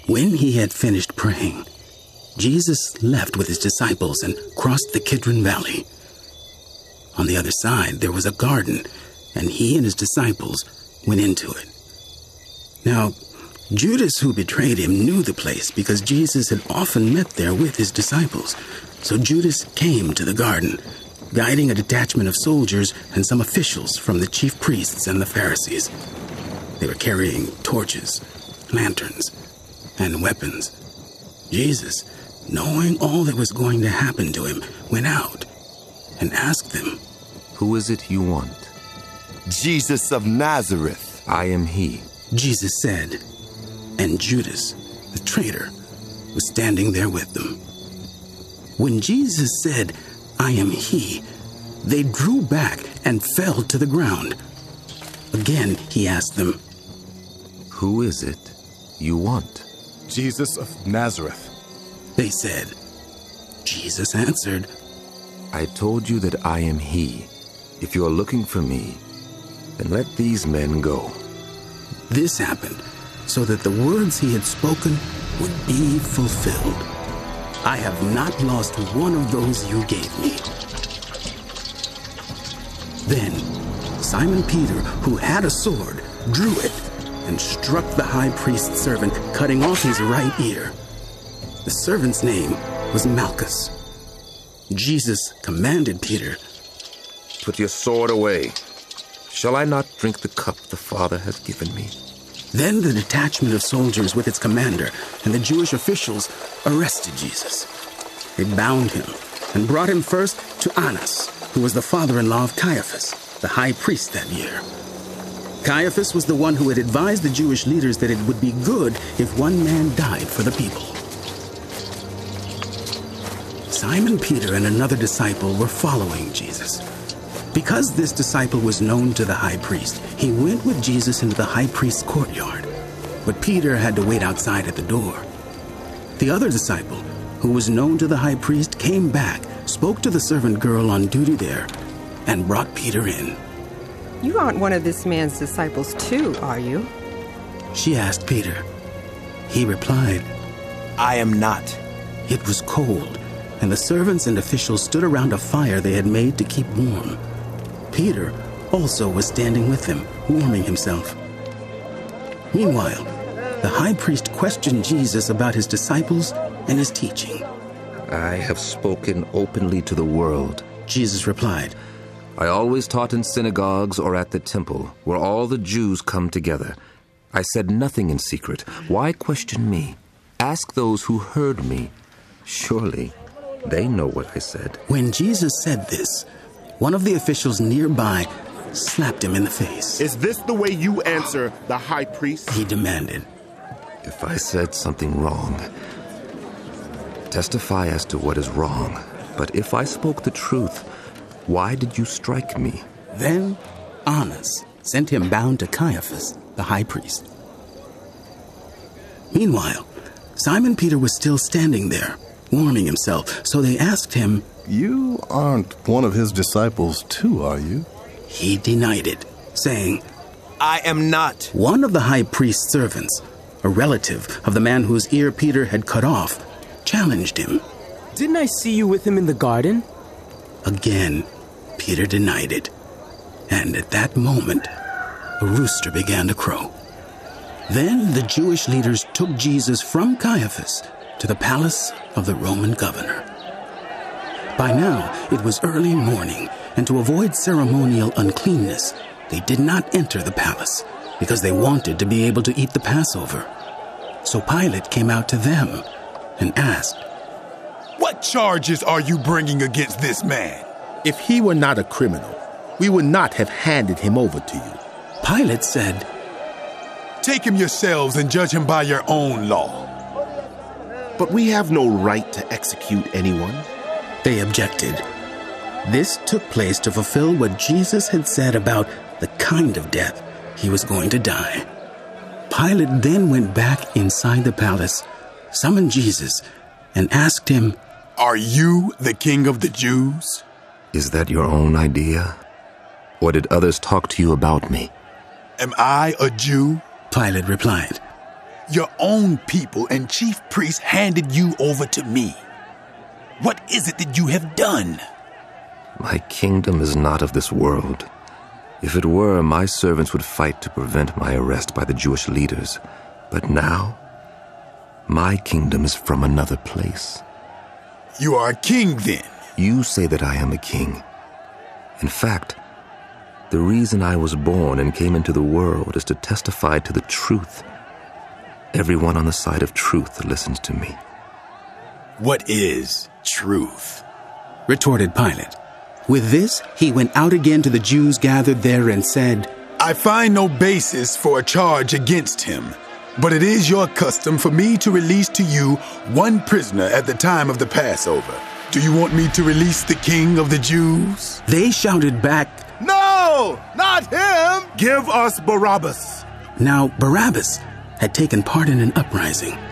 When he had finished praying, Jesus left with his disciples and crossed the Kidron Valley. On the other side, there was a garden, and he and his disciples went into it. Now, Judas, who betrayed him, knew the place because Jesus had often met there with his disciples. So Judas came to the garden, guiding a detachment of soldiers and some officials from the chief priests and the Pharisees. They were carrying torches, lanterns, and weapons. Jesus, knowing all that was going to happen to him, went out and asked them, "Who is it you want?" "Jesus of Nazareth." "I am he," Jesus said, and Judas, the traitor, was standing there with them. When Jesus said, "I am he," they drew back and fell to the ground. Again, he asked them, "Who is it you want?" "Jesus of Nazareth," they said. Jesus answered, "I told you that I am he. If you are looking for me, then let these men go." This happened so that the words he had spoken would be fulfilled. "I have not lost one of those you gave me." Then Simon Peter, who had a sword, drew it and struck the high priest's servant, cutting off his right ear. The servant's name was Malchus. Jesus commanded Peter, "Put your sword away. Shall I not drink the cup the Father has given me?" Then the detachment of soldiers with its commander and the Jewish officials arrested Jesus. They bound him and brought him first to Annas, who was the father-in-law of Caiaphas, the high priest that year. Caiaphas was the one who had advised the Jewish leaders that it would be good if one man died for the people. Simon Peter and another disciple were following Jesus. Because this disciple was known to the high priest, he went with Jesus into the high priest's courtyard. But Peter had to wait outside at the door. The other disciple, who was known to the high priest, came back, spoke to the servant girl on duty there, and brought Peter in. "You aren't one of this man's disciples too, are you?" She asked Peter. He replied, "I am not." It was cold, and the servants and officials stood around a fire they had made to keep warm. Peter also was standing with them, warming himself. Meanwhile, the high priest questioned Jesus about his disciples and his teaching. "I have spoken openly to the world," Jesus replied. "I always taught in synagogues or at the temple, where all the Jews come together. I said nothing in secret. Why question me? Ask those who heard me. Surely they know what I said." When Jesus said this, one of the officials nearby slapped him in the face. "Is this the way you answer the high priest?" he demanded. "If I said something wrong, testify as to what is wrong. But if I spoke the truth, why did you strike me?" Then Annas sent him bound to Caiaphas, the high priest. Meanwhile, Simon Peter was still standing there, warming himself, so they asked him, "You aren't one of his disciples too, are you?" He denied it, saying, "I am not." One of the high priest's servants, a relative of the man whose ear Peter had cut off, challenged him. "Didn't I see you with him in the garden?" Again, Peter denied it. And at that moment, a rooster began to crow. Then the Jewish leaders took Jesus from Caiaphas to the palace of the Roman governor. By now, it was early morning, and to avoid ceremonial uncleanness, they did not enter the palace because they wanted to be able to eat the Passover. So Pilate came out to them and asked, "What charges are you bringing against this man?" "If he were not a criminal, we would not have handed him over to you." Pilate said, "Take him yourselves and judge him by your own law." "But we have no right to execute anyone." They objected. This took place to fulfill what Jesus had said about the kind of death he was going to die. Pilate then went back inside the palace, summoned Jesus, and asked him, "Are you the king of the Jews?" "Is that your own idea? Or did others talk to you about me?" "Am I a Jew?" Pilate replied. Your own people and chief priests handed you over to me. What is it that you have done? My kingdom is not of this world. If it were, my servants would fight to prevent my arrest by the Jewish leaders. But now, my kingdom is from another place. You are a king, then? You say that I am a king. In fact, the reason I was born and came into the world is to testify to the truth. Everyone on the side of truth listens to me. What is truth? Retorted Pilate. With this, he went out again to the Jews gathered there and said, I find no basis for a charge against him, but it is your custom for me to release to you one prisoner at the time of the Passover. Do you want me to release the king of the Jews? They shouted back, No, not him. Give us Barabbas. Now Barabbas had taken part in an uprising